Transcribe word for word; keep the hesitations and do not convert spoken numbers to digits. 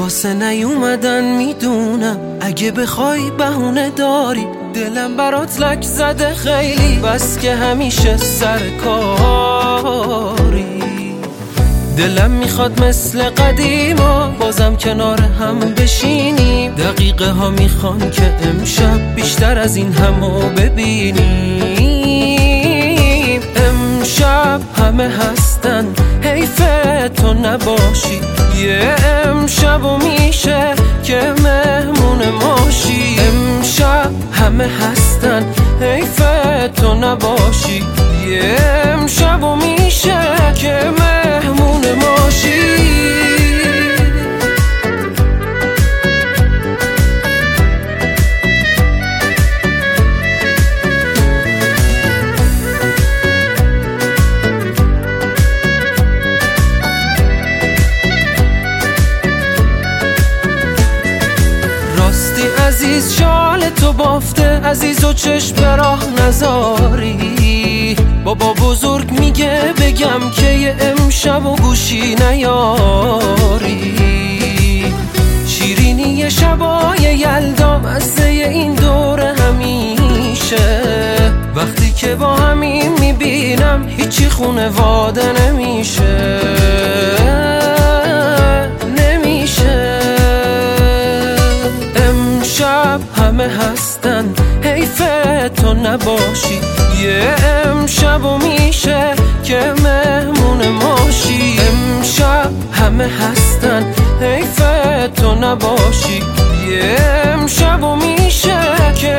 واسه نیومدن میدونم، اگه بخوای بهونه داری. دلم برات لک زده خیلی، بس که همیشه سر کاری. دلم میخواد مثل قدیما بازم کنار هم بشینیم. دقیقه ها میخوان که امشب بیشتر از این همو ببینیم. امشب همه هستن، حیف تو نباشی. یه امشب و میشه که مهمون ماشی. امشب همه هستن، حیف تو نباشی. یه امشب و میشه که مهمون ماشی. عزیز شال تو بافته، عزیز و چشم به راه نذاری. بابا بزرگ میگه بگم که یه امشب و گوشی نیاری. شیرینی شبای یلدا مزه این دور همیشه. وقتی که با همین میبینم هیچی خونواده نمیشه. همه هستن، حیف تو نباشی. یه امشب و میشه که مهمون ماشی. امشب همه هستن، حیف تو نباشی. یه امشب و میشه که